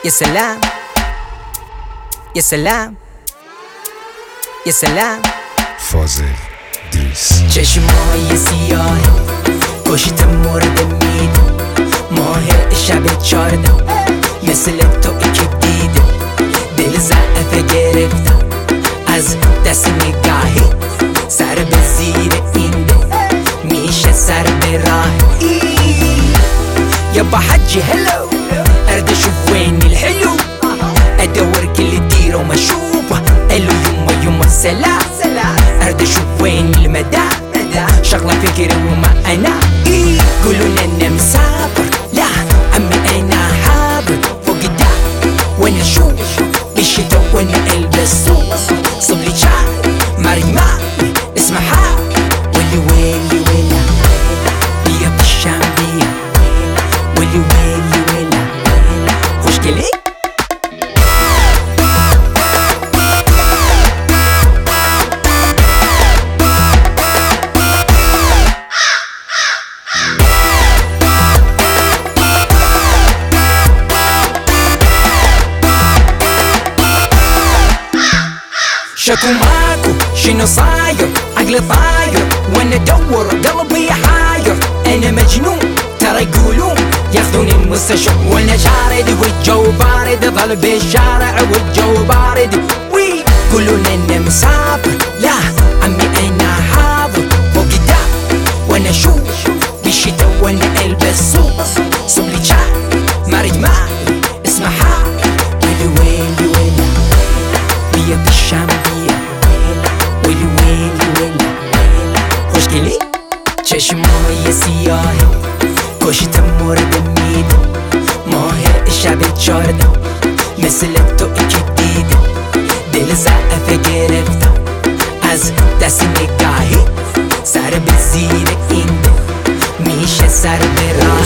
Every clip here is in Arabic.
يا سلام يا سلام يا سلام. فاضل دیس چشمای سیاه کشت مورد میده، ماه شب 14 مثل تو که دیده، دل ضعف گرفتم از دست نگاهی، سر به زیر این ده میشه سر به راه. يابا حجي هلو ارد اشوف وين الحلو، ادور كل ديره وما اشوفه، الو يما سلام ارد اشوف وين المدى، شغله فكري وما انا يقولون انا مسافر، لا عمي انا حاضر فوق الدار، وانا اشوف بالشتا وانا البس صوف صبلي شعر مريمة اسمها ولي ويلي ويلا بيا بالشام بيا ولي ويلي ويلا خوشكلي. شكو ماكو شنو صاير، عقلي طاير وانا ادور قلبي حاير، انا مجنون ترى يقولون ياخذوني المستشفى وانا شارد، والجو بارد ظل بالشارع والجو بارد، ويقولون انا مسافر، لا عمي انا حاضر فوق الدار، وانا اشوف بالشتا وانا البس صوف صبلي شعر مارد ماي اسمها ويلي ويلي ويلا بيا بالشام بيا ويلي ويلي ويلا خوشگلی. چشمای سیاه کشت مورد میده، ماه شب 14 مثل تو که دیده، دل ضعف گرفتم از دست نگاهی، سر به زیر این ده میشه سر به راه.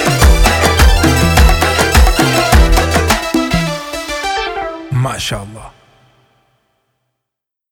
ما شاء الله.